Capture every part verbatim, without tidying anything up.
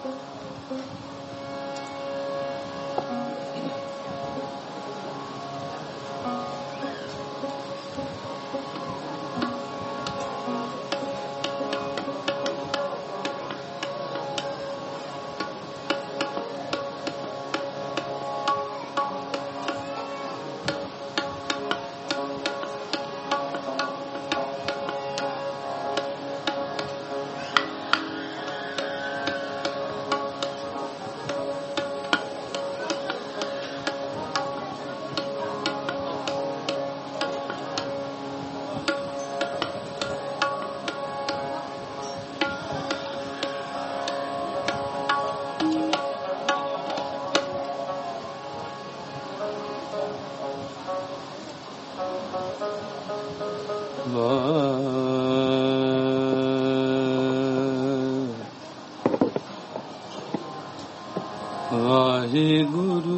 ਵਾਹਿਗੁਰੂ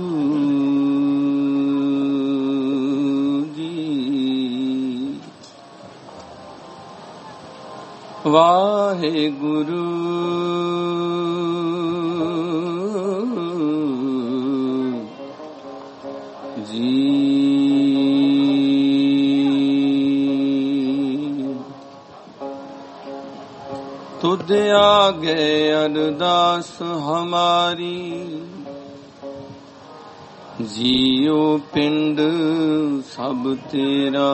ਜੀ, ਵਾਹਿਗੁਰੂ ਜੀ। तुद आगे अरदास हमारी, जियो पिंड सब तेरा।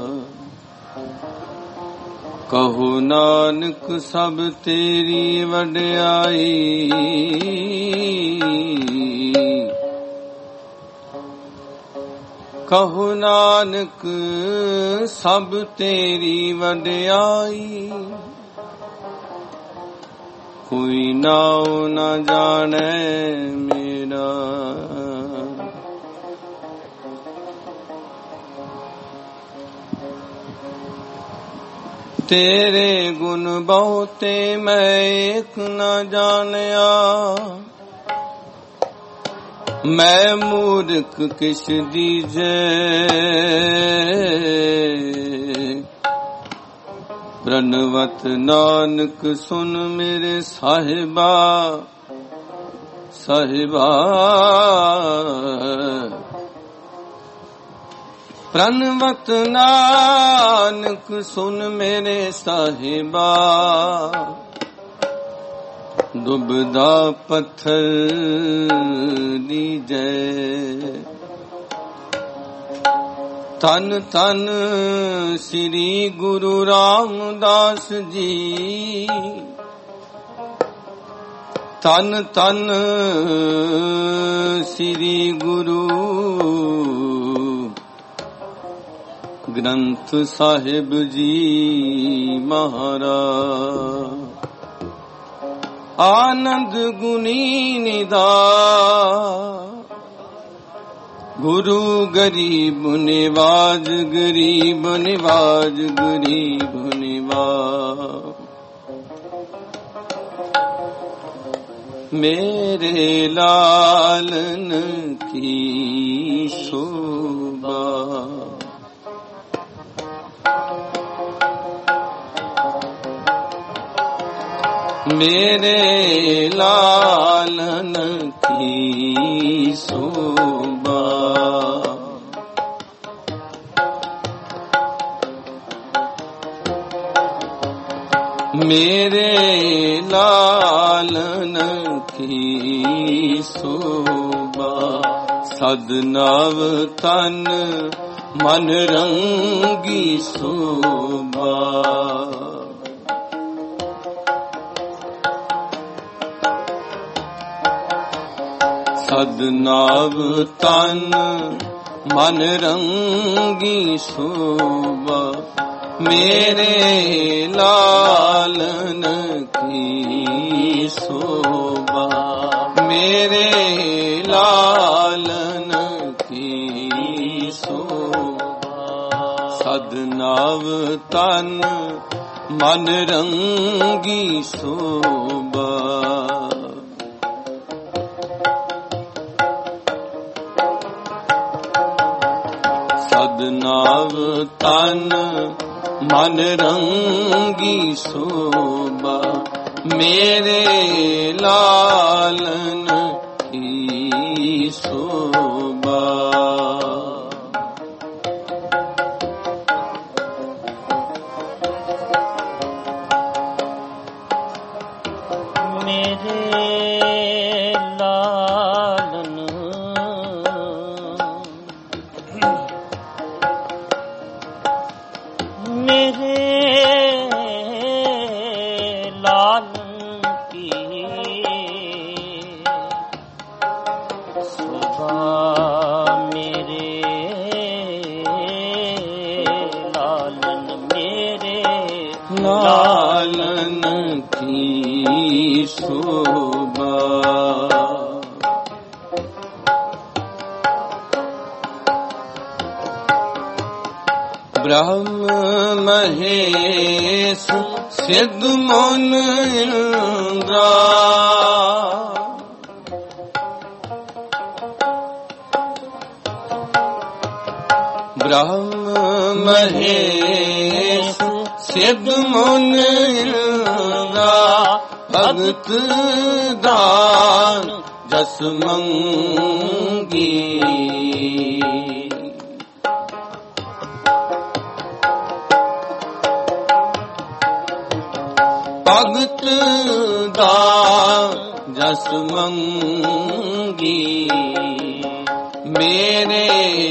कहो नानक सब तेरी वड्याई, कहो नानक सब तेरी वड्याई। कोई नाव न जाने मेरा, तेरे गुण बहुते मैं एक न जानिया। मैं मूर्ख किस दीजे, प्रणवत नानक सुन मेरे साहिबा साहिबा। प्रणवत नानक सुन मेरे साहिबा। दुबदा पत्थर दीजे, तन तन श्री गुरु रामदास जी। तन तन श्री गुरु ग्रंथ साहिब जी महाराज। आनंद गुनी निदा, गुरु गरीब निवाज, गरीब निवाज, गरीब निवाज। मेरे लालन की शोभा, मेरे लालन की शोभा। मेरे लालन की शोभा। सदनव तन मन रंगी शोभा। सदनव तन मन रंगी शोभा। मेरे लालन की शोभा। मेरे लालन की शोभा। सदनव तन मन रंगी शोभा। सदनव तन मन रंगी शोभा। मेरे ला लालन की शोभा। लालन की शोभा। ब्रह्म महेश सिद्ध मन इंद्रा, ब्रह्म महेश सिद्ध मन इंद्रा, भगत दान जस मंगी। भगत दान जस मंगी, मेरे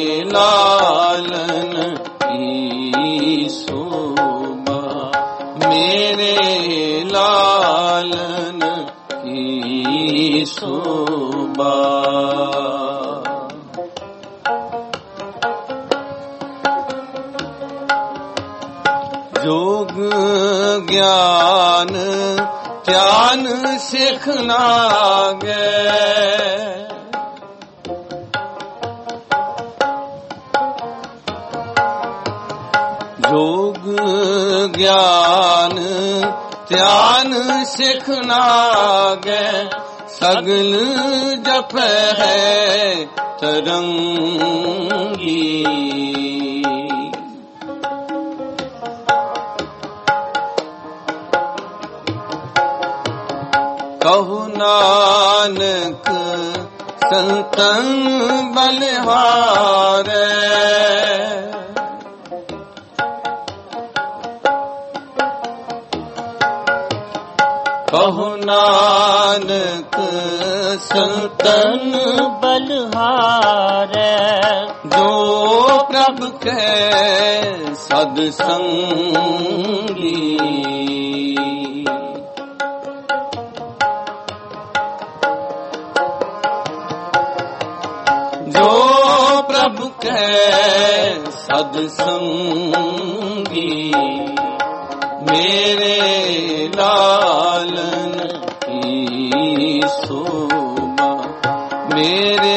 लालन की शोभा। मेरे लालन की शोभा। योग ज्ञान ध्यान सीखना गे, योग ज्ञान ध्यान सीखना गे, सगल जप है तरंगी। कहु नानक संतन बलिहारे, कहु नानक संतन बलिहारे, जो प्रभु के सदसंगी। जो प्रभु के सदसंगी, मेरे लालन की शोभा। मेरे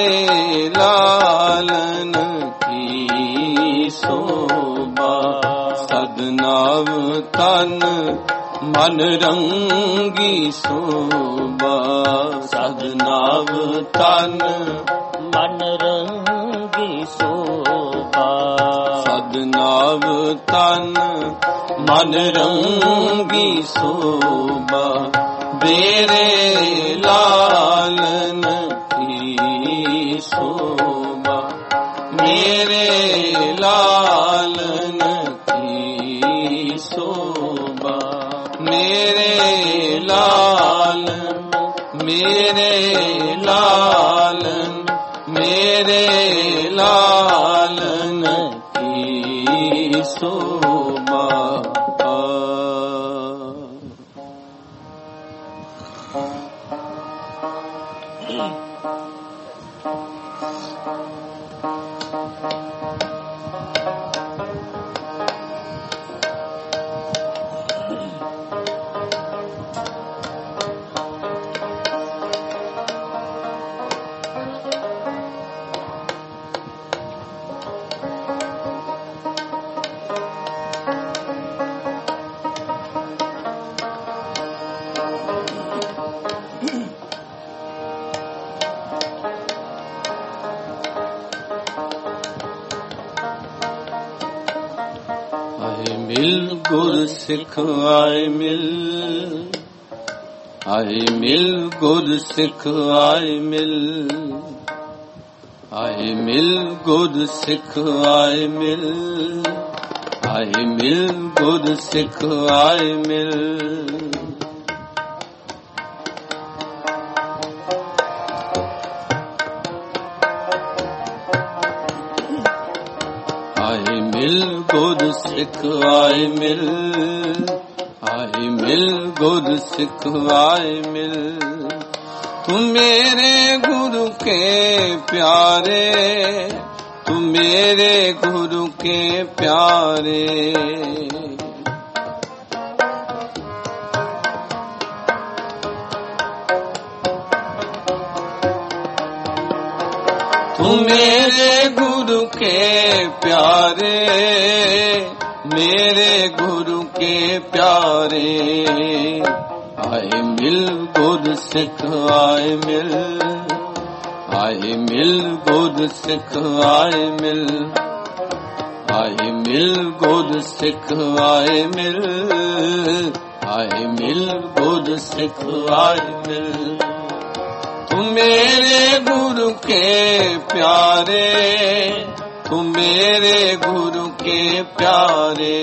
लालन की शोभा। सदनाव तन मन रंगी शोभा। सदनाव तन मन रंगी शोभा। सदनाव तन मन रंगी शोभा। मेरे लालन की शोभा। मेरे लालन की शोभा। मेरे लालन, मेरे लालन, मेरे लालन की शोभा। मिल गुर सिख आए मिल, आए मिल गुर सिख आए मिल, आए मिल गुर सिख आए मिल, आए मिल गुर सिख आए मिल। आए मिल गुर सिख आए मिल, आए मिल गुर सिख आए मिल। तुम मेरे गुरु के प्यारे, तुम मेरे गुरु के प्यारे। तुम मेरे गुरु के प्यारे, मेरे गुरु के प्यारे। आए मिल गुर सिख आए मिल, आए मिल गुर सिख आए मिल, आए मिल गुर सिख आए मिल, आए मिल गुर सिख आए मिल। तुम मेरे गुरु के प्यारे, तुम मेरे गुरु के प्यारे।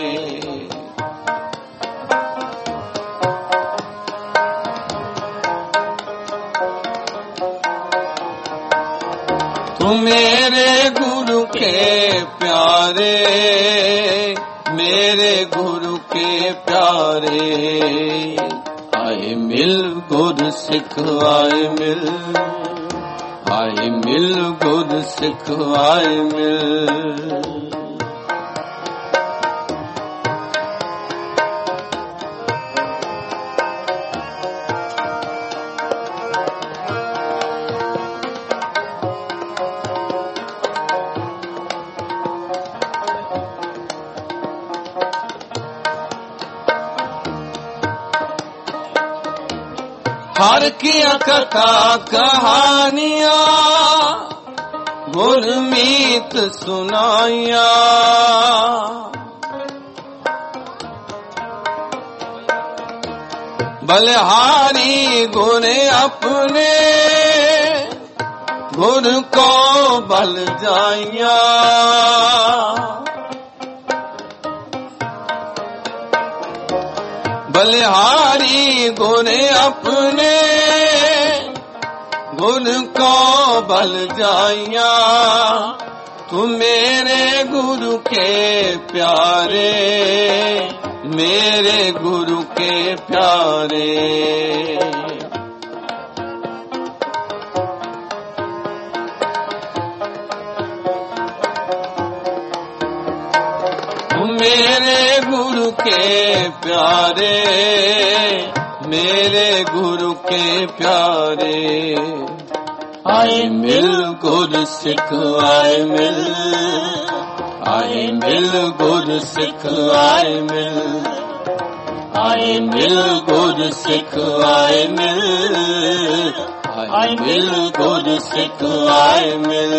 तुम मेरे गुरु के प्यारे, मेरे गुरु के प्यारे। आए मिल गुर सिख आए मिल, आए मिल गुर सिख आए मिल। हर किया कथा कहानियां, गुरमीत सुनाइया। बलिहारी गुर अपने, गुर को बल जाइया। बलिहारी गुर अपने, गुर को बल जाइया। तुम मेरे गुरु के प्यारे, मेरे गुरु के प्यारे। मेरे गुरु के प्यारे, मेरे गुरु के प्यारे। आए मिल गुर सिख आए मिल, आए मिल गुर सिख आए मिल, आए मिल गुर सिख आए मिल, आए मिल गुर सिख आए मिल।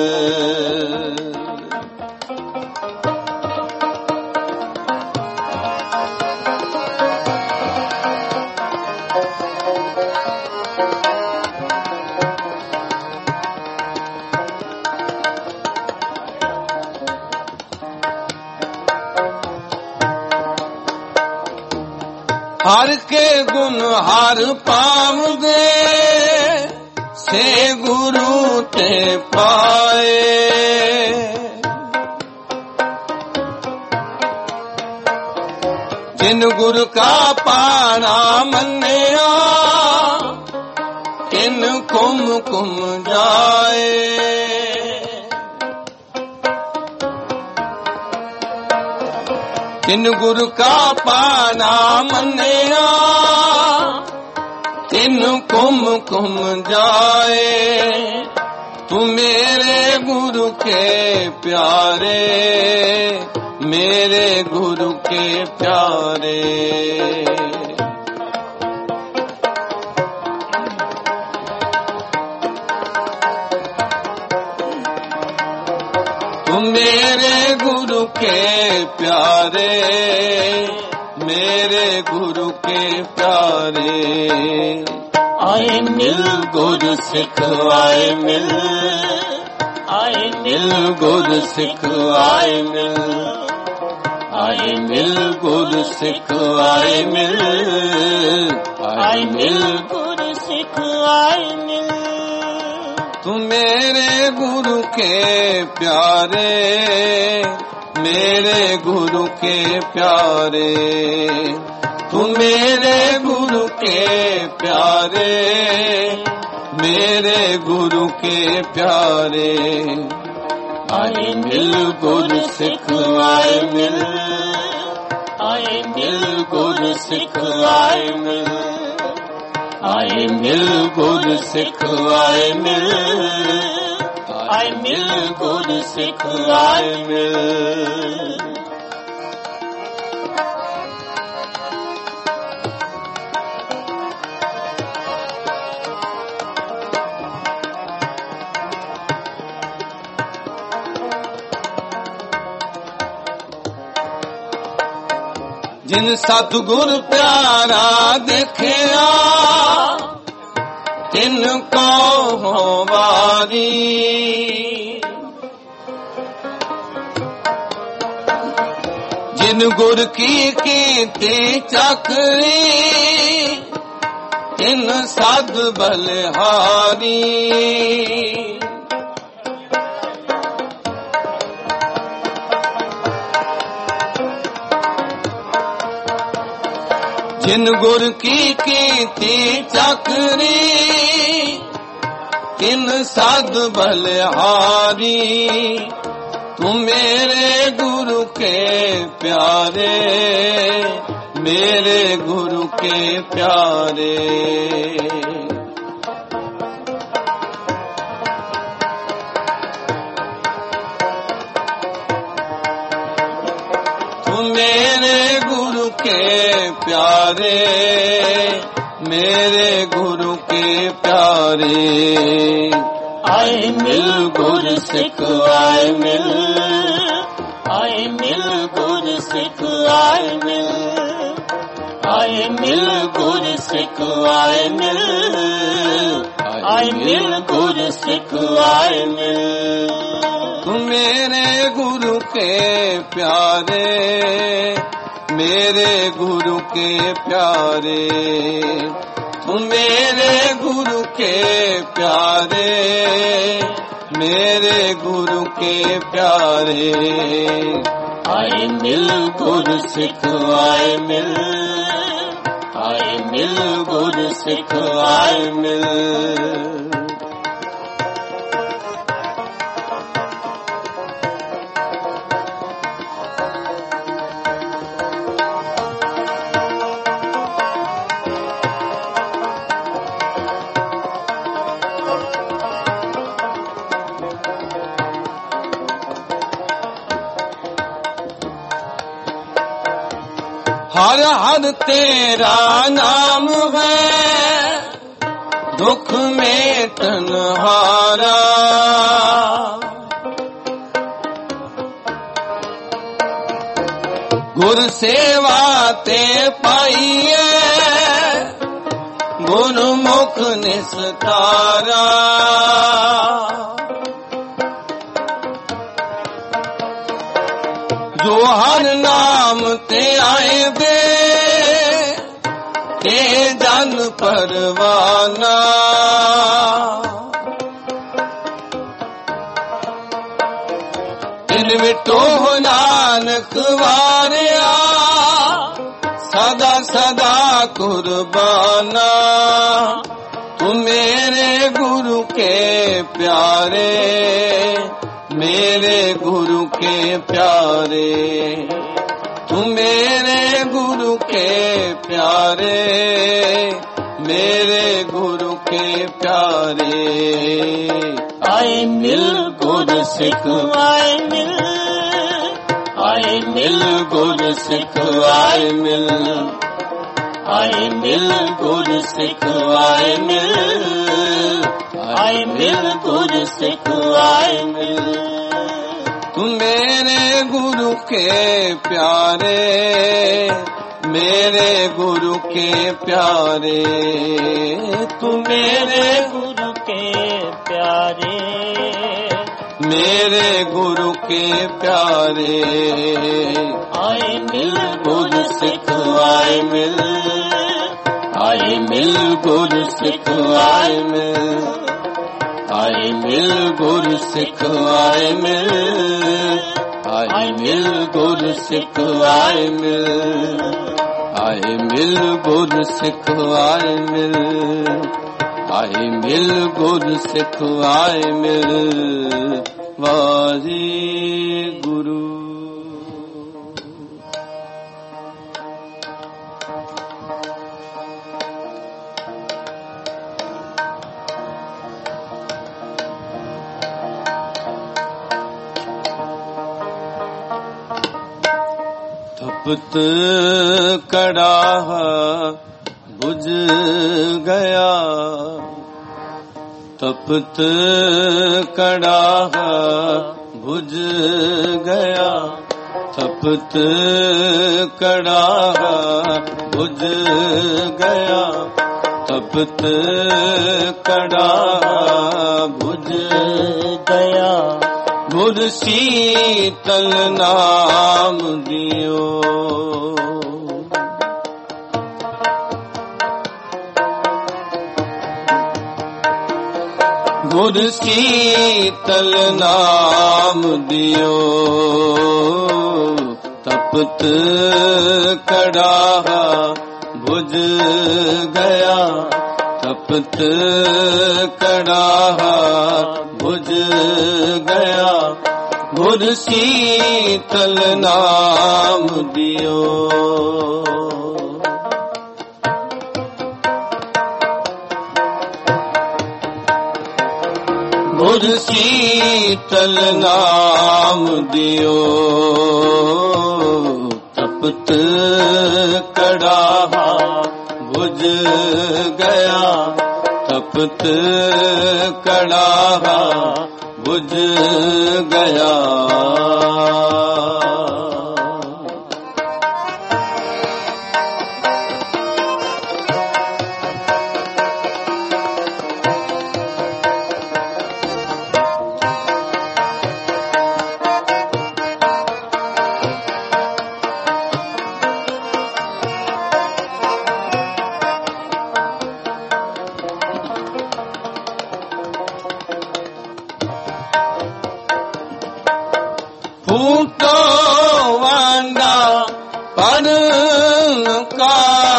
हर के गुण हर पावदे, से गुरु ते पाए। जिन गुरु का पाना मन्या, तिन कुम कुम जाए। तिन गुरु का पाना मन्या, तिन कुम कुम जाए। तुम मेरे गुरु के प्यारे, मेरे गुरु के प्यारे। तुम मेरे गुरु के प्यारे, मेरे गुरु के प्यारे। आए मिल गुरु सिख आए मिल, आए मिल गुरु सिख आए मिल, आए मिल गुरु सिख आए मिल, आए मिल गुरु सिख आए मिल। तू मेरे गुरु के प्यारे, मेरे गुरु के प्यारे, तू मेरे गुरु के प्यारे, मेरे गुरु के प्यारे। आए मिल गुरु सिख आए मिल, आए मिल गुरु सिख आए मिल, आए मिल गुरु सिख आए मिल, आए मिल गुरु सिख आए मिल। जिन सतगुर प्यारा देखिया, तिनको हो वारी। जिन गुर की कीती चाकरी, तिन सद बलिहारी। जिन गुर की कीती चाकरी, तिन सद बलिहारी। तू मेरे गुरु के प्यारे, मेरे गुरु के प्यारे। तू मेरे गुरु के प्यारे, मेरे गुरु के प्यारे। आए मिल गुरु सिख आए मिल, आए मिल गुरु सिख आए मिल, आए मिल गुरु सिख आए मिल, आए मिल गुरु सिख आए मिल। तू मेरे गुरु के प्यारे, मेरे गुरु के प्यारे। तू मेरे गुरु के प्यारे, मेरे गुरु के प्यारे। आए मिल गुरु सिख आए मिल, आए मिल गुरु सिख आए मिल। हर हर तेरा नाम है, दुख में तन्हारा। गुर सेवा ते पाइए, गुरमुख निस्तारा। जो हर नाम ते आए दे, ते जन परवाना। तिन विटो नानक वारिया, सदा सदा कुर्बाना। तू मेरे गुरु के प्यारे, मेरे गुरु के प्यारे। तू मेरे गुरु के प्यारे, मेरे गुरु के प्यारे। आए मिल गुरु सिख आए मिल, आए मिल गुरु सिख आए मिल, आए मिल गुरु सिख आए मिल, आए मिल गुरु सिख आए मिल। तू मेरे गुरु के प्यारे, मेरे गुरु के प्यारे, तू मेरे गुरु के प्यारे, मेरे गुरु के प्यारे। आए मिल गुरु सिख आए मिल, आए मिल गुरु सिख आए मिल, आए मिल गुरु सिख आए मिल, आए मिल गुरु सिख आए मिल, आए मिल गुरु सिख आए मिल, आए मिल गुरु सिख आए मिल। वाहे गुरु। तपत कड़ाह बुझ गया, तपत कड़ाह बुझ गया, तपत कड़ाह बुझ गया, तपत कड़ाह बुझ गया। गुर शीतल नाम दियो, गुर शीतल नाम दियो, तपत कड़ाह बुझ गया, तपत कड़ाह बुझ गया, गुर शीतल नाम दियो। गुर शीतल नाम दियो, तपत कड़ाह बुझ गया, तपत कड़ाह बुझ गया। फूटो वांदा पर का,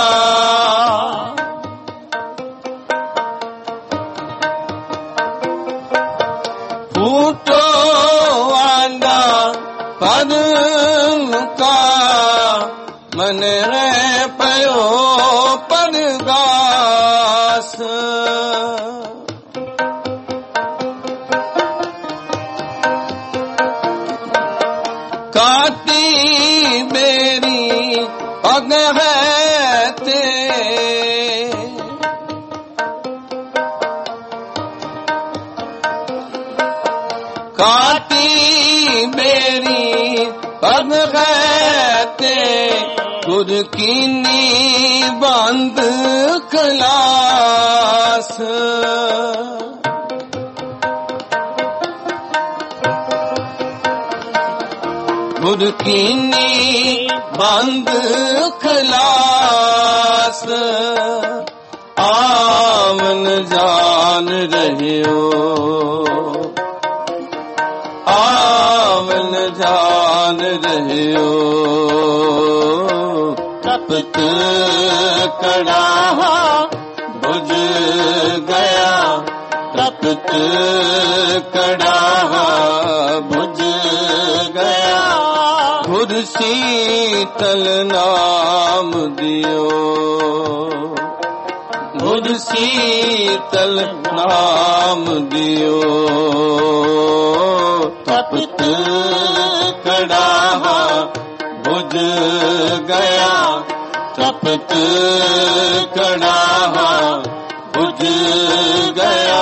फूटो वांदा पर का, मन रे पयो परगास। काटी मेरी पग है ते, काटी मेरी पग है ते, गुर कीनी बंद खलास। गुर कीनी बंद खलास। आवन जान रहियो, आवन जान रहियो, तपत कड़ाह बुझ गया, तपत कड़ाह बुझ गया, गुर शीतल नाम दियो, गुर शीतल नाम दियो, तपत कड़ाह बुझ गया, तपत कड़ाह बुझ गया।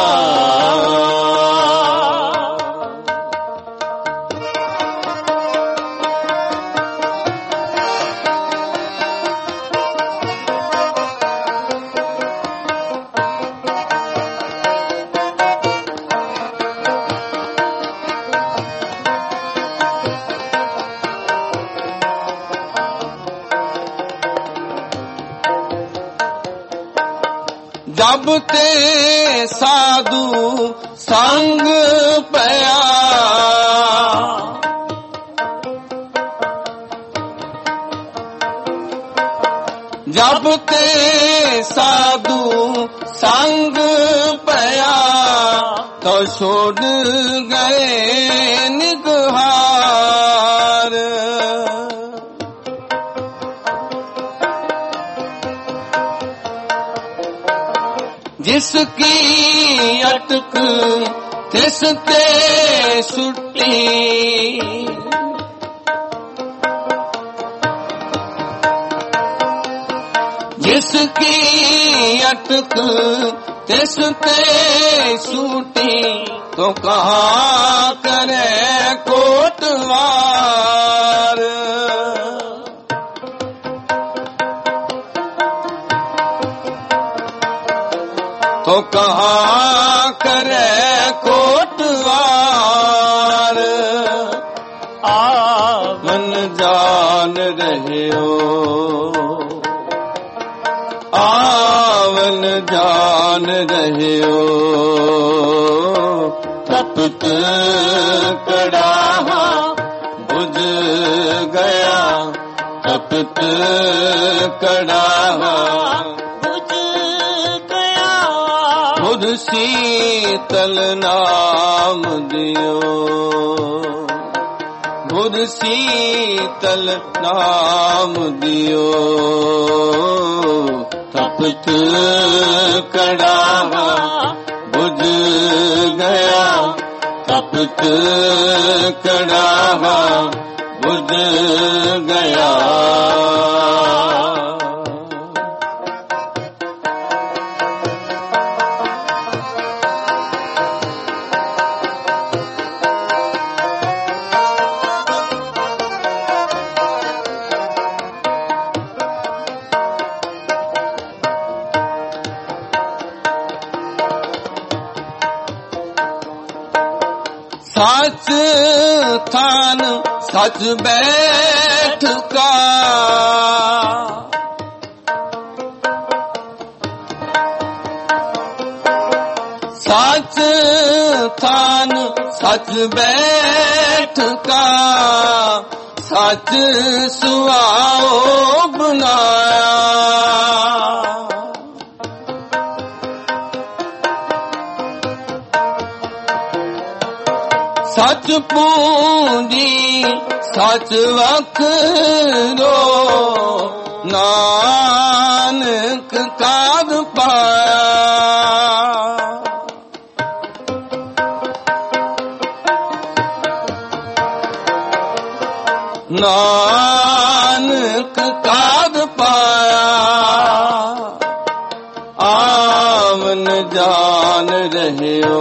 ਜਬ ਤੇ ਸਾਧੂ ਸੰਗ ਪਿਆ, ਜਬ ਤੇ ਸਾਧੂ ਸੰਗ ਪਿਆ, ਤੋ ਛੋੜ ਗਏ ਨਿਗਹਾਰ। ਜਿਸ ਕੀ ਅਟਕ ਤਿਸ ਤੇ ਸੁੱਟੀ, ਜਿਸ ਕੀ ਅਟਕ ਤਿਸ ਤੇ ਸੁੱਟੀ, ਤੋ ਕਹਾਂ ਕਰੇ ਕੋਟਵਾਰ। ਤੋ ਕਹਾਂ ਕਰੇ ਕੋਟਵਾਰ। ਆਵਨ ਜਾਨ ਰਹਿਓ, ਆਵਨ ਜਾਨ ਰਹਿਓ, ਤਪਤ ਕੜਾਹਾ ਬੁਝ ਗਿਆ, ਤਪਤ ਕੜਾਹਾ ਬੁਝ ਸੀਤਲ ਨਾਮ ਦਿਓ, ਬੁਝ ਸੀਤਲ ਨਾਮ ਦਿਓ, ਤਪਤ ਕੜਾਹਾ ਬੁਝ ਗਿਆ, ਤਪਤ ਕੜਾਹਾ ਬੁਝ ਗਿਆ। ਸਚ ਥਾਨ ਸਚ ਬੈਠ ਕਾ, ਸਚ ਥਾਨ ਸਚ ਬੈਠ ਕਾ, ਸਚ ਸੁਆਓ ਬਣਾਇਆ। ਸਚ ਪੂੰਜੀ ਸਚ ਵਖਰੋ, ਨਾਨਕ ਕਾਦ ਪਾਇਆ। ਨਾਨਕ ਕਾਦ ਪਾਇਆ। ਆਵਨ ਜਾਨ ਰਹਿਓ,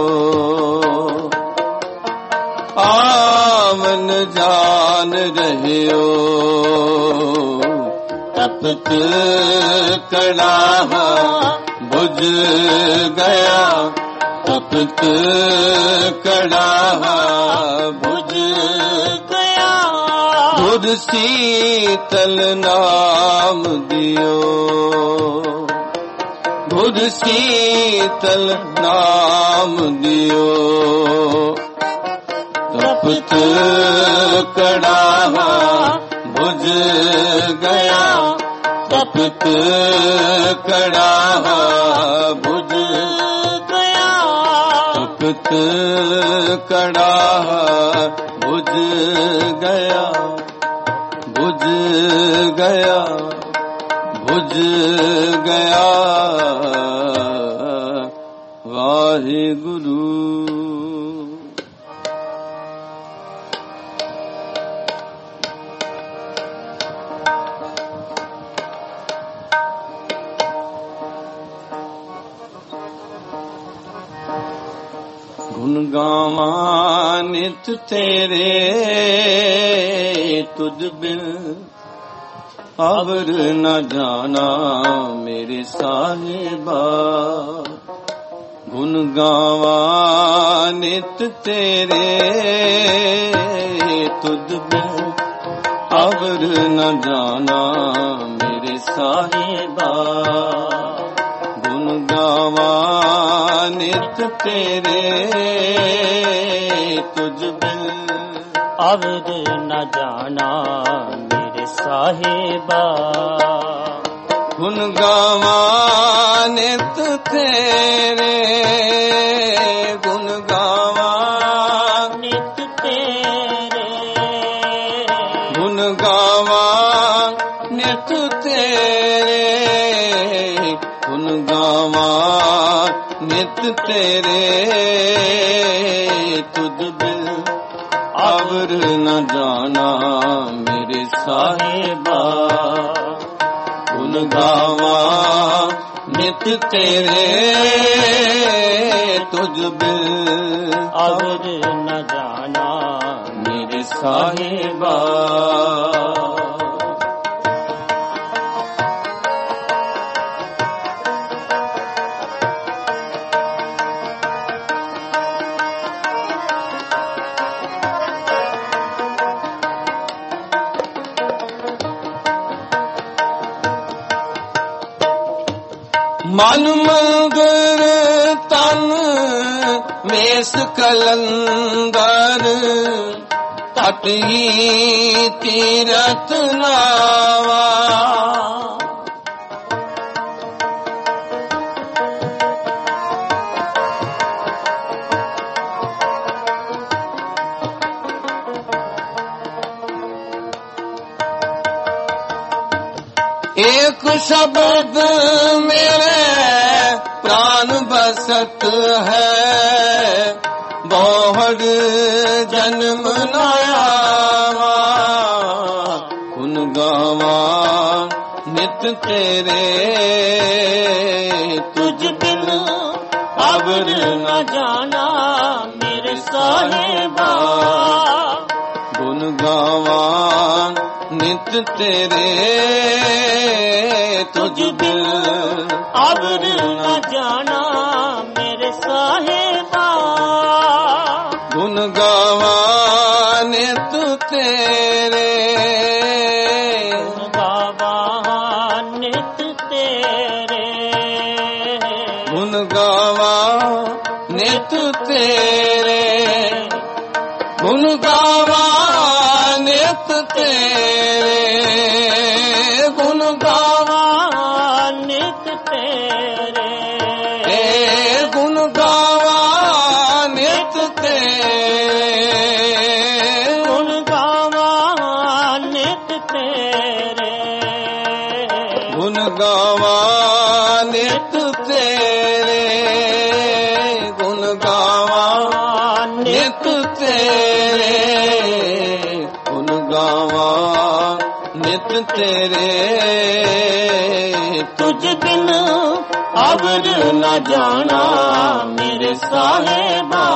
ਆਵਨ ਜਾਨ ਰਹਿਓ, ਤਪਤ ਕੜਾਹਾ ਬੁਝ ਗਿਆ, ਤਪਤ ਕੜਾਹਾ ਬੁਝ ਗਿਆ। ਬੁਝ ਸੀਤਲ ਨਾਮ ਦਿਓ, ਬੁਝ ਸੀਤਲ ਨਾਮ ਦਿਓ, ਤਪਤ ਕੜਾਹਾ ਬੁਝ ਗਿਆ, ਤਪਤ ਕੜਾਹਾ ਬੁਝ ਗਿਆ, ਤਪਤ ਕੜਾਹਾ ਬੁਝ ਗਿਆ, ਬੁਝ ਗਿਆ, ਬੁਝ ਗਿਆ। ਵਾਹਿਗੁਰੂ। ਗੁਣ ਗਾਵਾਂ ਨਿਤ ਤੇਰੇ, ਤੁਧ ਬਿਨ ਅਵਰ ਨ ਜਾਣਾ ਮੇਰੇ ਸਾਹਿਬਾ। ਗੁਣ ਗਾਵਾਂ ਨਿਤ ਤੇਰੇ, ਤੁਧ ਬਿਨ ਅਵਰ ਨ ਜਾਣਾ ਮੇਰੇ ਸਾਹਿਬਾ। ਗੁਣ ਗੁਣ ਗਾਵਾਂ ਨਿਤ ਤੇਰੇ ਤੁਝ ਬਿਨ ਅਵਦ ਨ ਜਾਣਾ ਮੇਰੇ ਸਾਹਿਬਾ ਗੁਣ ਗਾਵਾਂ ਨਿਤ ਤੇਰੇ ਗੁਣ ਗਾਵਾਂ ਨਿਤ ਤੇਰੇ ਗੁਣ ਗਾਵਾਂ ਨਿਤ ਤੇਰੇ ਗੁਣ ਗਾਵਾਂ ਨਿਤ ਤੇਰੇ ਤੁਧ ਬਿਨ ਅਵਰ ਨ ਜਾਣਾ ਮੇਰੇ ਸਾਹਿਬਾ ਗੁਣ ਗਾਵਾਂ ਨਿਤ ਤੇਰੇ ਤੁਝ ਬਿਨ ਅਵਰ ਨ ਜਾਣਾ ਮੇਰੇ ਸਾਹਿਬਾ ਮਨ ਮੰਦਰ ਤਨ ਮੇਸ ਕਲੰਦਰ ਤਟ ਹੀ ਤੀਰਥ ਨਾਵਾ ਏਕ ਸ਼ਬਦ ਮੇਰੇ ਪ੍ਰਾਨ ਬਸਤ ਹੈ ਬਹੁੜ ਜਨਮ ਨਾ ਆਵਾ ਗੁਣ ਗਾਵਾਂ ਨਿਤ ਤੇਰੇ ਤੁਝ ਬਿਨ ਅਵਰ ਨ ਜਾਣਾ ਮੇਰੇ ਸਾਹਿਬਾ ਗੁਣ ਗਾਵਾਂ ਨਿਤ ਤੇਰੇ ਤੁਝ ਬਿਨ ਅਵਰ ਨ ਜਾਣਾ ਮੇਰੇ ਸਾਹਿਬਾ ਗੁਣ ਗਾਵਾਂ ਨਿਤ ਤੇਰੇ ਗੁਣ ਗਾਵਾਂ ਨਿਤ ਤੇਰੇ ਗੁਣ ਗਾਵਾਂ ਨਿਤ ਤੇਰੇ ਗੁਣ ਗਾਵਾਂ ਨਿਤ ਤੇਰੇ ਗੁਣ ਗਾਵਾਂ ਨਿਤ ਤੇਰੇ ਏ ਗੁਣ ਗਾਵਾਂ ਨਿਤ ਤੇਰੇ ਗੁਣ ਗਾਵਾਂ ਨਿਤ ਤੇਰੇ ਗੁਣ ਗਾਵਾਂ ਨਿਤ ਤੇਰੇ ਗੁਣ ਗਾਵਾਂ ਨਿਤ ਤੇਰੇ ਗੁਣ ਗਾਵਾਂ ਨਿਤ ਤੇਰੇ ਤੁਝ ਬਿਨ ਅਵਰ ਨ ਜਾਣਾ ਮੇਰੇ ਸਾਹਿਬਾ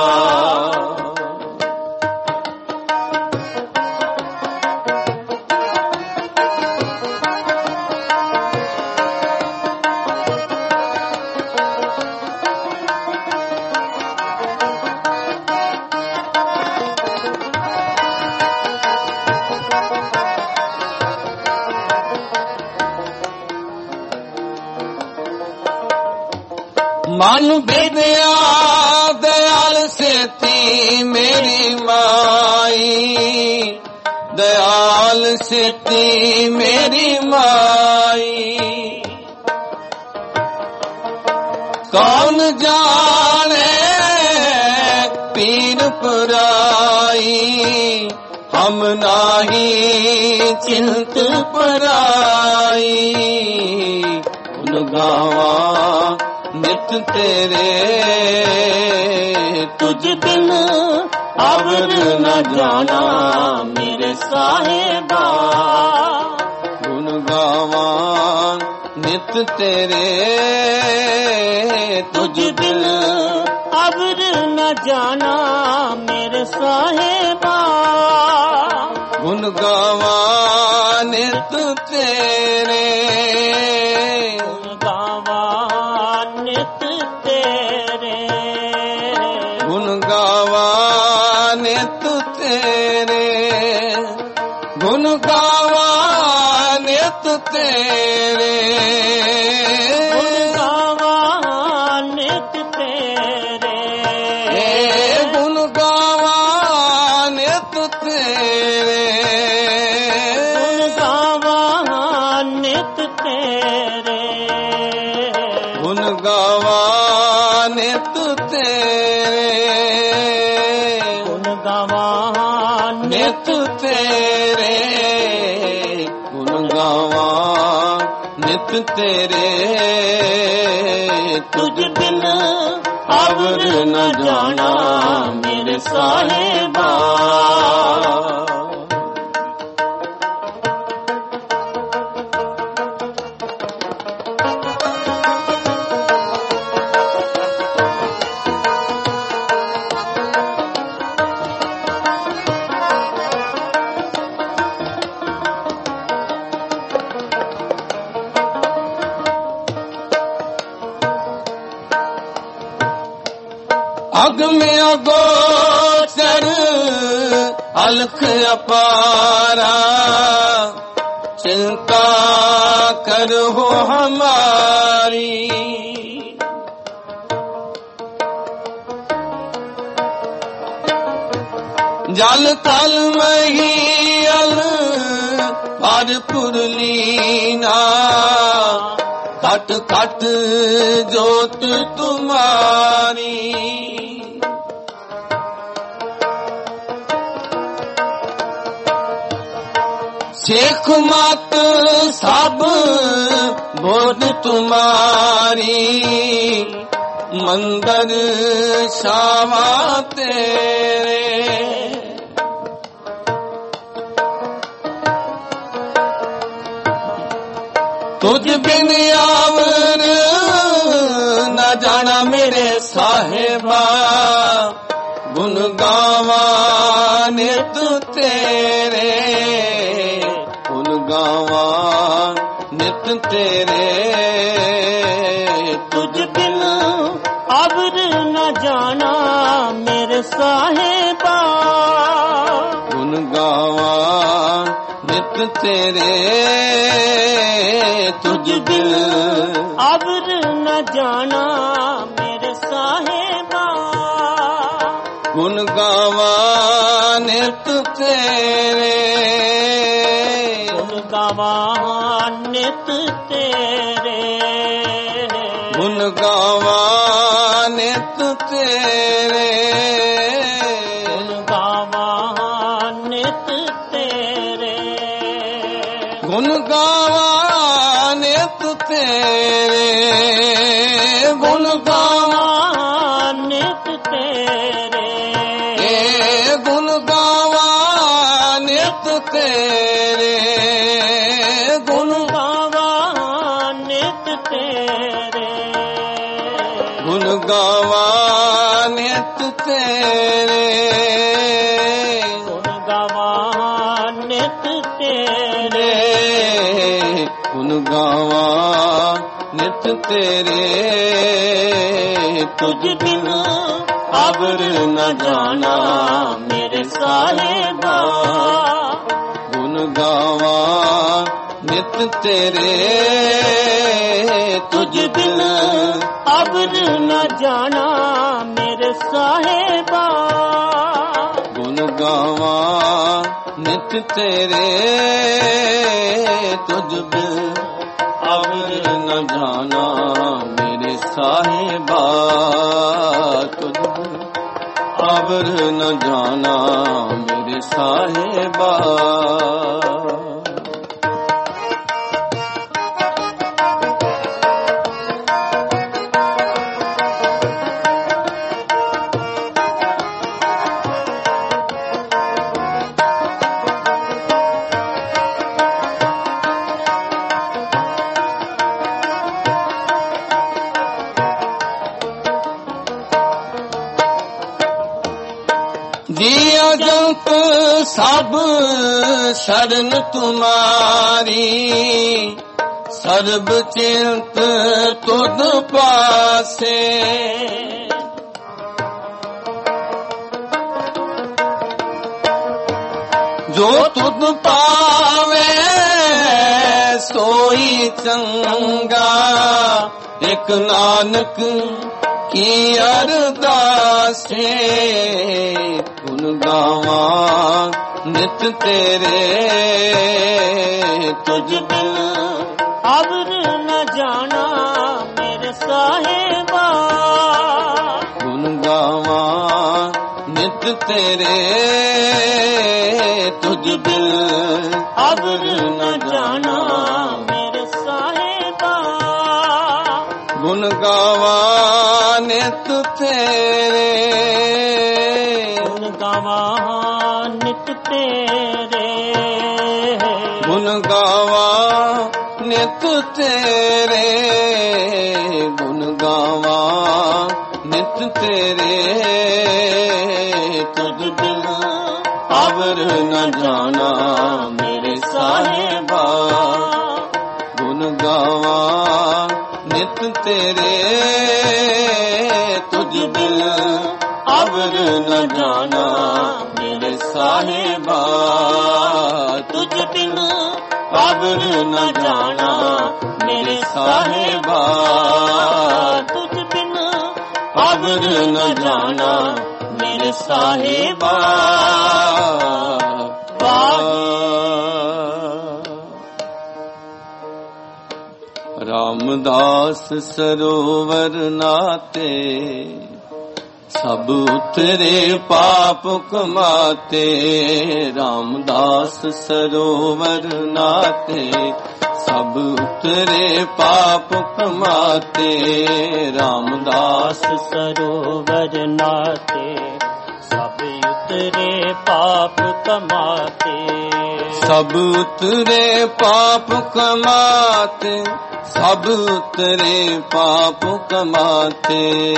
ਮਨ ਵਿਦਿਆ ਦਇਆਲ ਸੇਤੀ ਮੇਰੀ ਮਾਈ ਦਇਆਲ ਸੇਤੀ ਮੇਰੀ ਮਾਈ ਕੌਣ ਜਾਣੇ ਪੀਰ ਪਰਾਈ ਹਮ ਨਾਹੀ ਚਿੰਤ ਪਰਾਈ ਗੁਣ ਗਾਵਾਂ ਨਿਤ ਤੇਰੇ ਤੁਝ ਬਿਨ ਅਵਰ ਨ ਜਾਣਾ ਮੇਰੇ ਸਾਹਿਬਾ ਗੁਣ ਗਾਵਾਂ ਨਿਤ ਤੇਰੇ ਤੁਝ ਬਿਨ ਅਵਰ ਨ ਜਾਣਾ ਮੇਰੇ ਸਾਹਿਬਾ ਗੁਣ ਗਾਵਾਂ ਨਿਤ ਤੇਰੇ ਗੁਣ ਗਾਵਾਂ ਨਿਤ ਤੇਰੇ ਗੁਣ ਗਾਵਾਂ ਨਿਤ ਤੇਰੇ ਗੁਣ ਗਾਵਾਂ ਨਿਤ ਤੇਰੇ ਗੁਣ ਗਾਵਾਂ ਨਿਤ ਤੇਰੇ ਗੁਣ ਗਾਵਾਂ ਨਿਤ ਤੇਰੇ ਗੁਣ ਗਾਵਾਂ ਨਿਤ ਤੇਰੇ ਤੁਝ ਬਿਨ ਅਵਰ ਨ ਜਾਣਾ ਮੇਰੇ ਸਾਹਿਬਾ ਅਗ ਮੈਂ ਅਗੋਚਰ ਅਲਖ ਅਪਾਰਾ ਚਿੰਤਾ ਕਰੋ ਹਮਾਰੀ ਜਲ ਤਲ ਮਹੀਲ ਭਰਪੁਰ ਲੀਨਾ ਘਟ ਘਟ ਜੋਤ ਤੁਮਾਰੀ शेख मत सब बोध तुम्हारी मंदिर शावा तेरे तुझ बिन आवर न जाना मेरे साहिबा गुण गावा नित तेरे ਗਾਵਾਂ ਨਿਤ ਤੇਰੇ ਤੁਝ ਬਿਨ ਅਵਰ ਨ ਜਾਣਾ ਮੇਰੇ ਸਾਹਿਬਾ ਗੁਣ ਗਾਵਾਂ ਨਿਤ ਤੇਰੇ ਤੁਝ ਬਿਨ ਅਵਰ ਨ ਜਾਣਾ ਮੇਰੇ ਸਾਹਿਬਾ ਗੁਣ ਗਾਵਾਂ ਨਿਤ ਤੇਰੇ ਗਾਵਾਂ ਨਿਤ ਤੇਰੇ ਗੁਣ ਗਾਵਾਂ ਨਿਤ ਤੇਰੇ ਗੁਣ ਗਾਵਾਂ ਨਿਤ ਤੇਰੇ ਗੁਣ ਗਾਵਾਂ ਨਿਤ ਤੇਰੇ ਗੁਣ ਗਾਵਾਂ ਨਿਤ ਤੇਰੇ ਏ ਗੁਣ ਗਾਵਾਂ ਨਿਤ ਤੇਰੇ ਗੁਣ ਗਾਵਾਂ ਨਿਤ ਤੇਰੇ ਗੁਣ ਗਾਵਾਂ ਨਿਤ ਤੇਰੇ ਗੁਣ ਗਾਵਾਂ ਨਿਤ ਤੇਰੇ ਗੁਣ ਗਾਵਾਂ ਨਿਤ ਤੇਰੇ ਤੁਝ ਬਿਨ ਅਵਰ ਨ ਜਾਣਾ ਮੇਰੇ ਸਾਹਿਬਾ ਗੁਣ ਗਾਵਾਂ ਨਿਤ ਤੇਰੇ ਤੁਝ ਬਿਨ ਅਵਰ ਨ ਜਾਣਾ ਮੇਰੇ ਸਾਹਿਬਾ ਗੁਣ ਗਾਵਾਂ ਨਿਤ ਤੇਰੇ ਤੁਝ ਬਿਨ ਅਵਰ ਨ ਜਾਣਾ ਮੇਰੇ ਸਾਹਿਬਾ ਤੁਝ ਬਿਨ ਅਵਰ ਨ ਜਾਣਾ ਮੇਰੇ ਸਾਹਿਬਾ जिया जंत सब शरण तुम्हारी सर्ब चिंत तुद पासे जो तुद पावे सोई चंगा एक नानक की अरदासे गुण गावां नित तेरे तुझ बिन अवर न जाना मेरे साहिबा ਨਿਤ ਤੇਰੇ ਤੁਝ ਬਿਨ ਅਵਰ ਨ ਜਾਣਾ ਮੇਰੇ ਸਾਹਿਬਾ। ਗੁਣ ਗਾਵਾ ਨਿਤ ਤੇਰੇ ਗੁਣ ਗਾਵਾ ਨਿਤ ਤੇਰੇ ਗੁਣ ਗਾਵਾ ਨਿਤ ਤੇਰੇ ਗੁਣ ਗਾਵਾ ਨਿਤ ਤੇਰੇ ਤੁਝ ਬਿਨ ਅਵਰ ਨ ਜਾਣਾ ਮੇਰੇ ਸਾਹਿਬਾ। ਗੁਣ ਗਾਵਾ ਨਿਤ ਤੇਰੇ ਤੁਝ ਬਿਨ ਅਵਰ ਨ ਜਾਣਾ ਮੇਰੇ ਸਾਹਿਬਾ। ਤੁਝ ਬਿਨ ਅਵਰ ਨ ਜਾਣਾ ਮੇਰੇ ਸਾਹਿਬਾ। ਤੁਝ ਬਿਨ ਅਵਰ ਨ ਜਾਣਾ ਮੇਰੇ ਸਾਹਿਬਾ। ਰਾਮਦਾਸ ਸਰੋਵਰ ਨਾਤੇ ਸਭ ਉਤਰੇ ਪਾਪ ਕਮਾਤੇ। ਰਾਮਦਾਸ ਸਰੋਵਰ ਨਾਤੇ ਸਭ ਉਤਰੇ ਪਾਪ ਕਮਾਤੇ। ਰਾਮਦਾਸ ਸਰੋਵਰ ਨਾਤੇ ਸਭ ਉਤਰੇ ਪਾਪ ਕਮਾਤੇ। ਸਭ ਉਤਰੇ ਪਾਪ ਕਮਾਤੇ ਸਭ ਉਤਰੇ ਪਾਪ ਕਮਾਤੇ।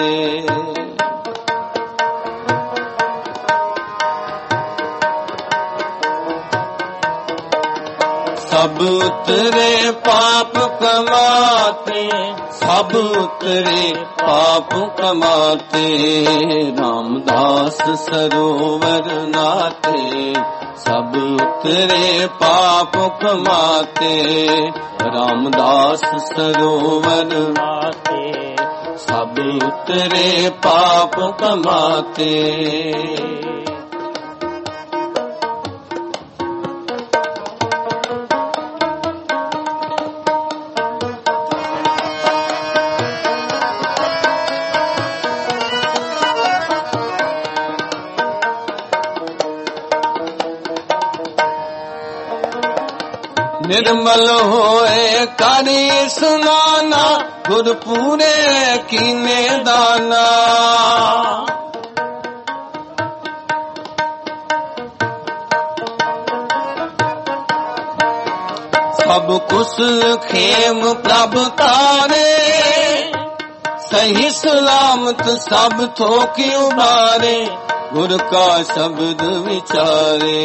ਸਭ ਉਤਰੇ ਪਾਪ ਕਮਾਤੇ ਸਭ ਉਤਰੇ ਪਾਪ ਕਮਾਤੇ। ਰਾਮਦਾਸ ਸਰੋਵਰ ਨਾਤੇ ਸਭ ਉਤਰੇ ਪਾਪ ਕਮਾਤੇ। ਰਾਮਦਾਸ ਸਰੋਵਰ ਨਾਤੇ ਸਭ ਉਤਰੇ ਪਾਪ ਕਮਾਤੇ। निर्मल होए करी स्नाना गुर पूरे कीने दाना। सब कुशल खेम प्रभ तारे सही सलामत सब थोकी उबारे। गुर का शब्द विचारे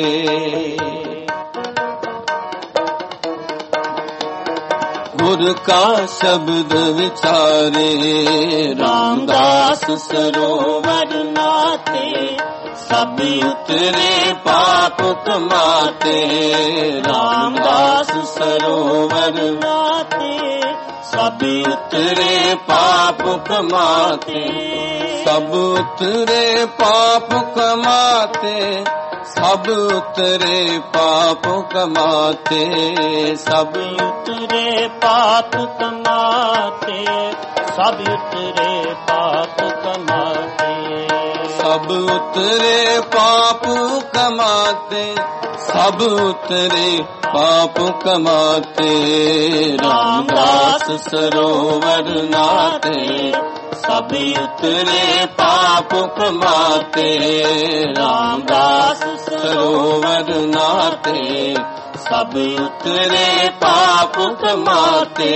गुर का शब्द विचारे। रामदास सरोवर नाते सब उतरे पाप कमाते। रामदास सरोवर नाते सब उतरे पाप कमाते। सब उतरे पाप कमाते सब उतरे पाप कमाते। सब उतरे पाप कमाते सब उतरे पाप कमाते। सब उतरे पाप कमाते सब उतरे पाप कमाते। रामदास सरोवर नाते सब उतरे पाप कमाते। रामदास सरोवर नाते सब उतरे पाप कमाते।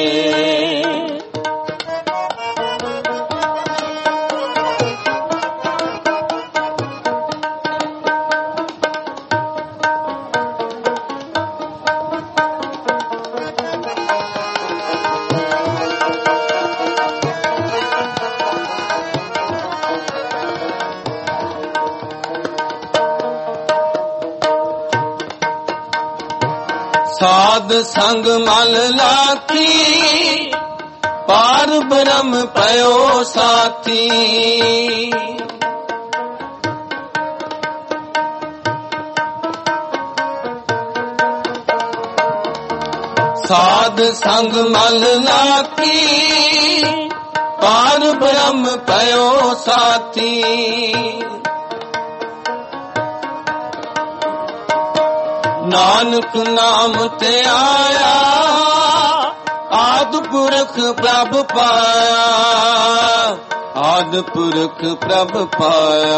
साध संग मल लाथी पार ब्रह्म पयो साथी। साध संग मल लाथी पार ब्रह्म पयो साथी। ਨਾਨਕ ਨਾਮ ਤੇ ਆਇਆ ਆਦਿ ਪੁਰਖ ਪ੍ਰਭ ਪਾਇਆ ਆਦਿ ਪੁਰਖ ਪ੍ਰਭ ਪਾਇਆ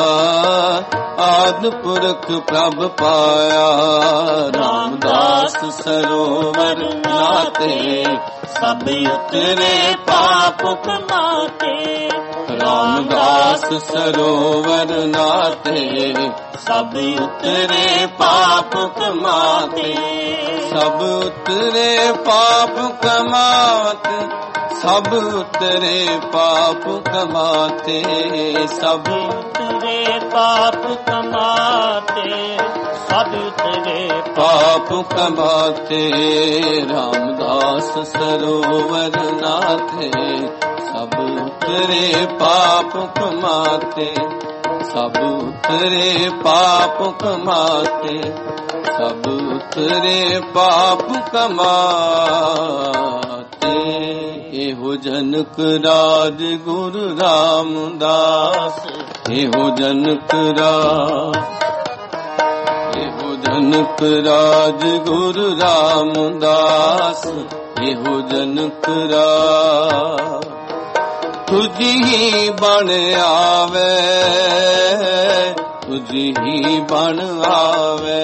ਆਦਿ ਪੁਰਖ ਪ੍ਰਭ ਪਾਇਆ ਰਾਮਦਾਸ ਸਰੋਵਰ ਨਾਤੇ ਸਭ ਉਤਰੇ ਪਾਪ ਕਮਾਤੇ ਰਾਮਦਾਸ ਸਰੋਵਰ ਨਾਤੇ ਸਭ ਉਤਰੇ ਪਾਪ ਕਮਾਤੇ ਸਭ ਉਤਰੇ ਪਾਪ ਕਮਾਤੇ ਸਭ ਉਤਰੇ ਪਾਪ ਕਮਾਤੇ ਸਭ ਉਤਰੇ ਪਾਪ ਕਮਾਤੇ ਸਭ ਉਤਰੇ ਪਾਪ ਕਮਾਤੇ ਰਾਮਦਾਸ ਸਰੋਵਰ ਨਾਥੇ ਸਭ ਉਤਰੇ ਪਾਪ ਕਮਾਤੇ ਸਭ ਉਤਰੇ ਪਾਪ ਕਮਾਤੇ ਸਭ ਉਤਰੇ ਪਾਪ ਕਮਾਤੇ ਇਹੋ ਜਨਕ ਰਾਜ ਗੁਰੂ ਰਾਮਦਾਸ ਇਹੋ ਜਨਕ ਰਾਜ ਇਹੋ ਜਨਕ ਰਾਜ ਗੁਰੂ ਰਾਮਦਾਸ ਇਹੋ ਜਨਕ ਰਾਜ ਤੁਝੀ ਬਣ ਆਵੇ ਤੁਝੀ ਬਣ ਆਵੇ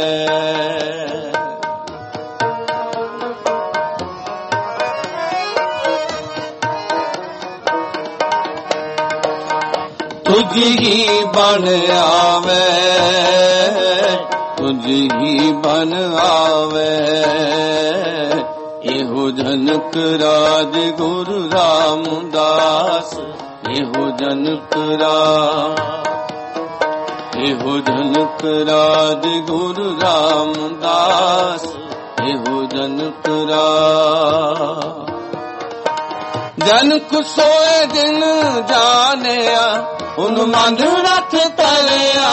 ਤੁਝੀ ਬਣ ਆਵੇ ਤੁਝੀ ਬਣ ਆਵੇ ਇਹੋ ਜਨਕ ਰਾਜ ਗੁਰੂ ਰਾਮਦਾਸ ਇਹੋ ਜਨਕ ਰਾਜ ਇਹੋ ਜਨਕ ਰਾਜ ਗੁਰੂ ਰਾਮਦਾਸ ਇਹੋ ਜਨਕ ਰਾਜ ਜਨਕ ਸੋਏ ਦਿਨ ਜਾਣਿਆ ਉਹਨੂੰ ਮੰਦ ਰੱਖ ਤਲਿਆ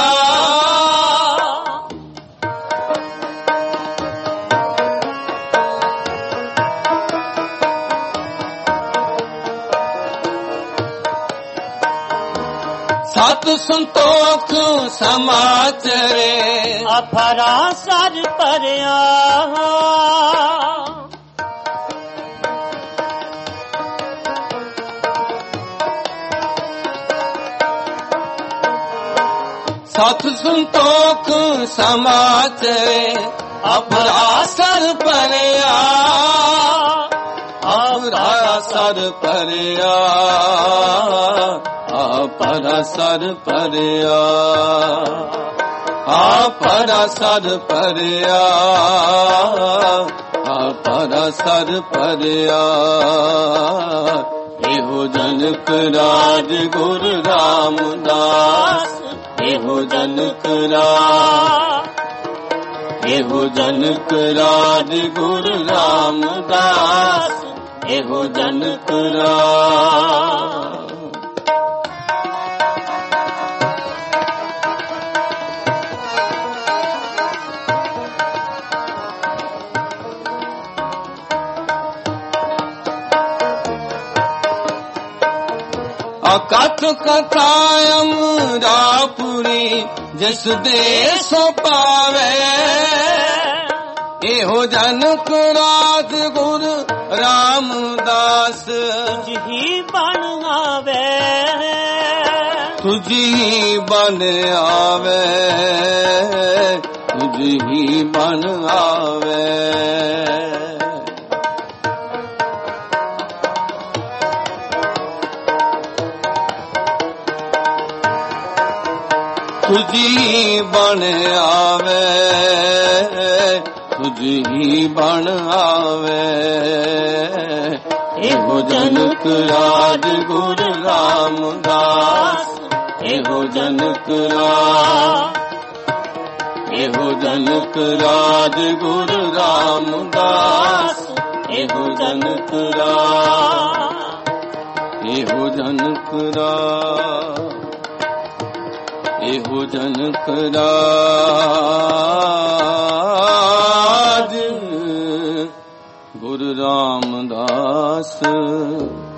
ਸਤ ਸੰਤੋਖ ਸਮਾਚਰੇ ਅਫਰਾ ਸਰ ਭਰਿਆ ਸਤ ਸੰਤੋਖ ਸਮਾਚਰੇ ਅਫਰਾ ਸਰ ਭਰਿਆ ਅਫਰਾ ਸਰ ਭਰਿਆ ਆਪਰਾ ਸਰ ਭਰਿਆ ਆਪਰਾ ਸਰ ਭਰਿਆ ਆਪਰਾ ਸਰ ਭਰਿਆ ਇਹੋ ਜਨਕ ਰਾਜ ਗੁਰੂ ਰਾਮਦਾਸ ਇਹੋ ਜਨਕ ਰਾਜ ਇਹੋ ਜਨਕ ਰਾਜ ਗੁਰੂ ਰਾਮਦਾਸ ਇਹੋ ਜਨਕ ਰਾਜ ਅਕਥ ਕਥਾ ਅਮਰਾਪੁਰੀ ਜਿਸ ਦੇ ਸੋ ਪਾਵੇ ਇਹੋ ਜਨਕ ਰਾਜ ਗੁਰੂ ਰਾਮਦਾਸ ਤੁਝੀ ਬਣ ਆਵੇ ਤੁਝੀ ਬਣ ਆਵੇ ਤੁਝੀ ਬਣ ਆਵੇ ਤੁਝੀ ਬਣ ਆਵੇ ਤੁਝੀ ਬਣ ਆਵੇ ਇਹੋ ਜਨਕ ਰਾਜ ਗੁਰੂ ਰਾਮਦਾਸ ਇਹੋ ਜਨਕ ਰਾਜ ਇਹੋ ਜਨਕ ਰਾਜ ਗੁਰੂ ਰਾਮਦਾਸ ਇਹੋ ਜਨਕ ਰਾਜ ਇਹੋ ਜਨਕ ਰਾਜ ਇਹੋ ਜਨਕ ਰਾਜ ਗੁਰੂ ਰਾਮਦਾਸ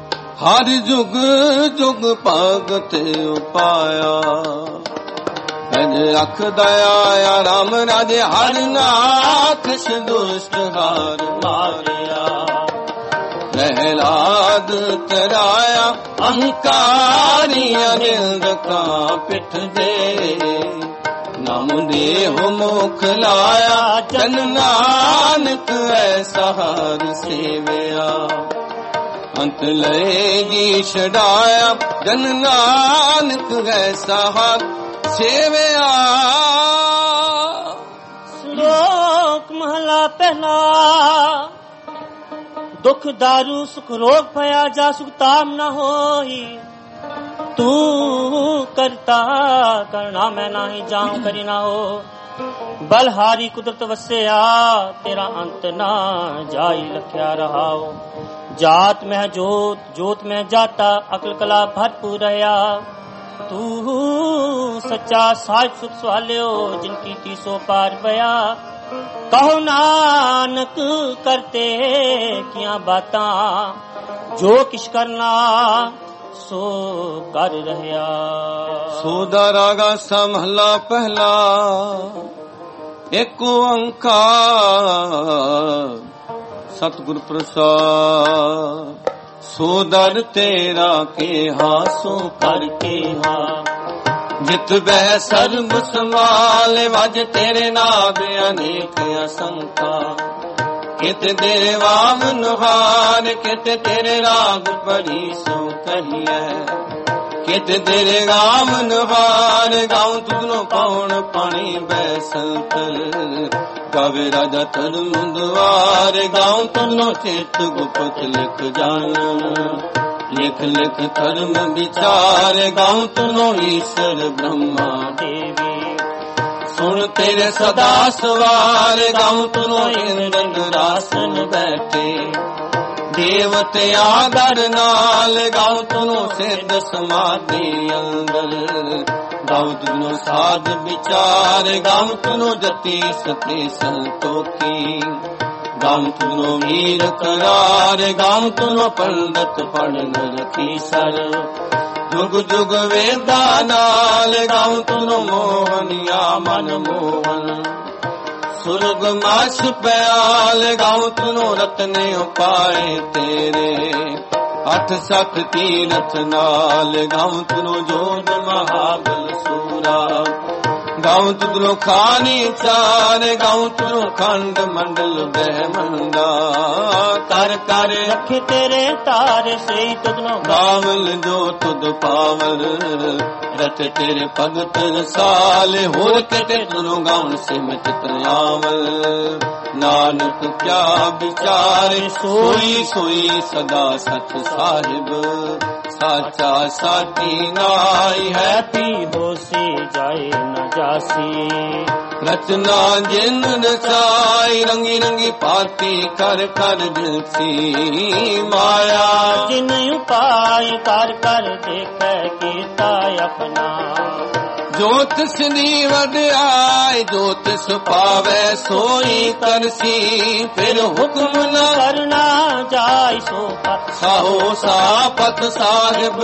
ਹਰ ਜੁਗ ਜੁਗ ਭਗਤ ਉਪਾਇਆ ਸਹਿਜ ਅਖ ਦਇਆ ਰਾਮ ਰਾਜੇ ਹਰ ਨਾਥ ਦੁਸ਼ਟ ਹਾਰ ਮਾਰਿਆ ਪ੍ਰਹਿਲਾਦ ਤਰਾਇਆ ਅਹੰਕਾਰੀ ਅਨਿਲ ਕਾ ਪਿਠ ਦੇ ਨਾਮ ਦੇਹੁ ਮੁਖ ਲਾਇਆ ਜਨ ਨਾਨਕ ਐਸਾ ਹਰ ਸੇਵਿਆ ਅੰਤ ਲਏਗੀ ਛਡਾਇਆ ਜਨ ਨਾਨਕ ਐਸਾ ਹਰ ਸੇਵਿਆ। ਸ਼ਲੋਕ ਮਹਲਾ ਪਹਿਲਾ। ਦੁਖ ਦਾਰੂ ਸੁਖ ਰੋਗ ਭਇਆ ਜਾ ਸੁਖ ਤਾਮ ਨ ਹੋਈ ਤੂੰ ਕਰਤਾ ਕਰਨਾ ਮੈਂ ਨਹੀਂ ਜਾਉ ਕਰੀ ਨਾ ਹੋ ਬਲਹਾਰੀ ਕੁਦਰਤ ਵਸਿਆ ਤੇਰਾ ਅੰਤ ਨਾ ਜਾਈ ਲਖਿਆ ਰਹਾਓ ਜਾਤ ਮੈਂ ਜੋਤ ਜੋਤ ਮੈਂ ਜਾਤਾ ਅਕਲ ਕਲਾ ਭਰਪੂਰ ਰਹਾ ਤੂੰ ਸੱਚਾ ਸਾਹਿਬ ਸੁਖ ਸਵਾਲਿਓ ਜਿਨ ਕੀਤੀ ਸੋ ਪਾਰ ਪਿਆ ਕਹੋ ਨਾਨਕ ਕਰਤੇ ਕੀਆਂ ਬਾਤਾਂ ਜੋ ਕਿਛ ਕਰਨਾ ਸੋ ਕਰ ਰਹਿਆ। ਸੋਦਾ ਰਾਗਾ ਸਾ ਮਹਲਾ ਪਹਿਲਾ। ਏਕ ਓੰਕਾਰ ਸਤਿਗੁਰ ਪ੍ਰਸਾਦ ਸੋ ਦਰ ਤੇਰਾ ਕੇਹਾ ਸੋ ਕਰ ਕੇਹਾ ਜਿਤ ਬਹਿ ਸਰਬ ਸੰਭਾਲੇ ਵਜ ਤੇਰੇ ਨਾਮ ਅਨੇਕ ਅਸੰਖਾ ਕਿਤ ਤੇਰੇ ਵਾਮਨ ਹਾਰ ਕਿਤ ਤੇਰੇ ਰਾਗ ਪੜੀ ਸੋ ਕਹੀਐ ਕਿਤ ਤੇਰੇ ਰਾਮਨ ਹਾਰ ਗਾਉ ਤੁਧਨੋ ਪਾਉਣ ਪਾਣੀ ਬੈਸੰਤਰ ਗਾਵੇ ਰਾਜਾ ਧਰਮ ਦੁਆਰ ਗਾਉ ਤੁਧਨੋ ਚਿਤ ਗੁਪਤ ਲਿਖ ਜਾਣ ਲਿਖ ਲਿਖ ਧਰਮ ਵਿਚਾਰ ਗਾਉ ਤੁਧਨੋ ਈਸ਼ਰ ਬ੍ਰਹਮਾ ਦੇਵੀ ਸੁਣ ਤੇਰੇ ਸਦਾ ਸਵਾਰ ਗਾਉ ਤੁਧਨੋ ਇੰਦਰ ਆਸਨ ਬੈਠੇ ਦੇਵਤੇ ਆਦਰ ਨਾਲ ਗਾਉ ਤੁਧਨੋ ਸਿੱਧ ਸਮਾਧੀ ਅੰਦਰ ਗਾਉ ਤੁਧਨੋ ਸਾਧ ਵਿਚਾਰ ਗਾਉ ਤੁਧਨੋ ਜਤੀ ਸਤੇ ਸੰਤੋਖੀ ਗਾਉ ਤੁਧਨੋ ਵੀਰ ਕਰਾਰ ਗਾਉ ਤੁਧਨੋ ਪੰਡਤ ਪੜਨ ਰਖੀ ਸਰ ਜੁਗ ਜੁਗ ਵੇਦਾ ਨਾਲ ਗਾਉ ਤੁਧਨੋ ਮੋਹਨੀਆ ਮਨ ਮੋਹਨ ਸੁਰਗ ਮਾਛ ਪਿਆਲ ਗਾਉ ਤੁਧਨੋ ਰਤਨੇ ਉਪਾਏ ਤੇਰੇ ਅਠ ਸਤ ਤੀਰਥ ਨਾਲ ਗਾਉ ਤੁਧਨੋ ਜੋਧ ਮਹਾਬਲ ਸੂਰਾ ਗਾਉ ਤੁਧਨੋ ਖਾਨੀ ਚਾਰ ਗਾਉ ਤੁਧਨੋ ਖੰਡ ਮੰਡਲ ਬਹਿਮੰਡਾ ਕਰ ਕਰ ਰੱਖੇ ਤੇਰੇ ਤਾਰੇ ਸ੍ਰੀ ਤੁਧਨੋ ਗਾਵਲ ਜੋ ਤੁਧ ਪਾਵਰ ਰਤ ਤੇਰੇ ਭਗਤ ਰਸਾਲ ਹੋਰ ਕਿਤੇ ਤੁਧਨੋ ਗਾਉਣ ਸਿਮਟ ਤਰਿਆਵਲ ਨਾਨਕ ਕਿਆ ਵਿਚਾਰ ਸੋਈ ਸੋਈ ਸਦਾ ਸਚ ਸਾਹਿਬ ਸਾਚਾ ਸਾਚੀ ਨਾਈ ਹੈ ਪੀ ਹੋਸੀ ਜਾਏ ਨ ਜਾਸੀ ਰਚਨਾ ਜਿਨ ਰਚਾਈ ਰੰਗੀ ਰੰਗੀ ਪਾਤੀ ਕਰ ਕਰ ਦਿਲਸੀ ਮਾਇਆ ਜਿਨ ਉਪਾਇ ਕਰ ਕਰ ਦੇਖੈ ਕੀਤਾ ਆਪਣਾ ਜੋ ਤਿਸ ਦੀ ਵਡਿਆਈ ਜੋ ਤਿਸ ਪਾਵੈ ਸੋਈ ਕਰਸੀ ਫਿਰ ਹੁਕਮ ਨ ਕਰਨਾ ਜਾਇ ਸੋ ਸਾਹੋ ਸਾਪਤ ਸਾਹਿਬ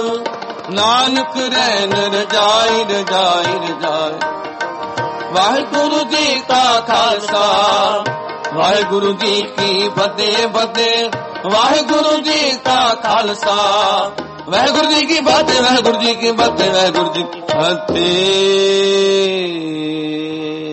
ਨਾਨਕ ਰਹਿਨ ਰਜਾਈ ਰਜਾਈ ਰਜਾਈ ਵਾਹਿਗੁਰੂ ਜੀ ਕਾ ਖਾਲਸਾ ਵਾਹਿਗੁਰੂ ਜੀ ਕੀ ਫਤਿਹ ਫਤਿਹ ਵਾਹਿਗੁਰੂ ਜੀ ਕਾ ਖਾਲਸਾ ਵਾਹਿਗੁਰੂ ਜੀ ਕੀ ਫਤਿਹ ਵਾਹਿਗੁਰੂ ਜੀ ਕੀ ਫਤਿਹ ਵਾਹਿਗੁਰੂ ਜੀ ਕੀ ਫਤਿਹ।